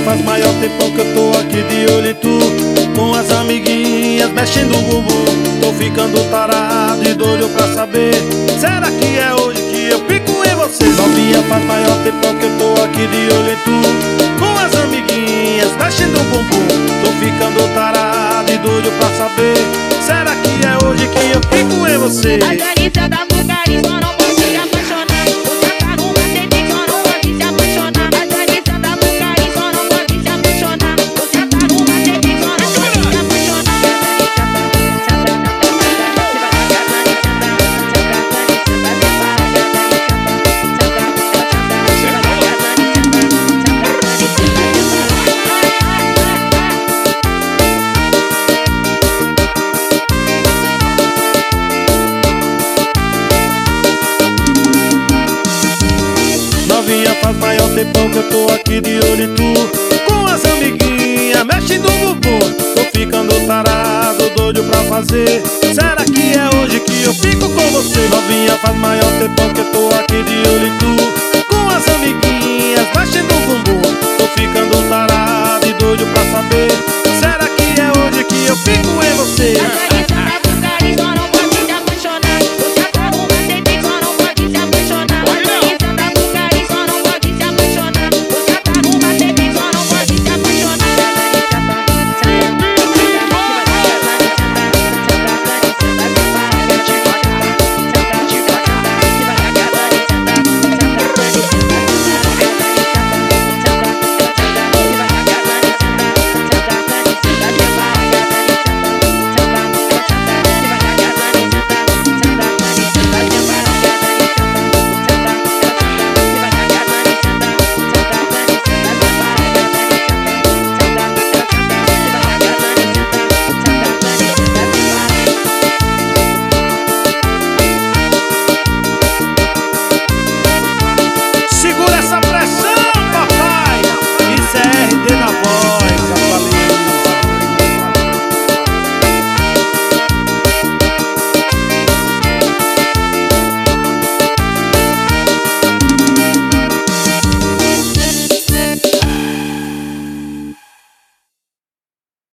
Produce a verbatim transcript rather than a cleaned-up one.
faz maior tempão que eu tô aqui de olho em tu, com as amiguinhas mexendo o bumbum. Tô ficando tarado e doido pra saber, será que é hoje que eu fico em você? Novinha, faz maior tempão que eu tô aqui de olho em tu, com as amiguinhas mexendo o bumbum. Tô ficando tarado e doido pra saber, será que é hoje que eu fico em você? A delícia da Bulgária só não pode se apaixonar. Você tá no macete, só não pode se apaixonar. A delícia da Bulgária só não pode se apaixonar. Você tá no macete, só não pode se apaixonar. Novinha, faz maior tempão que eu tô aqui de olho em tu, com as amiguinhas mexendo o bumbum. Tô ficando tarado, doido pra fazer, será que é hoje que eu fico com você? Novinha, faz maior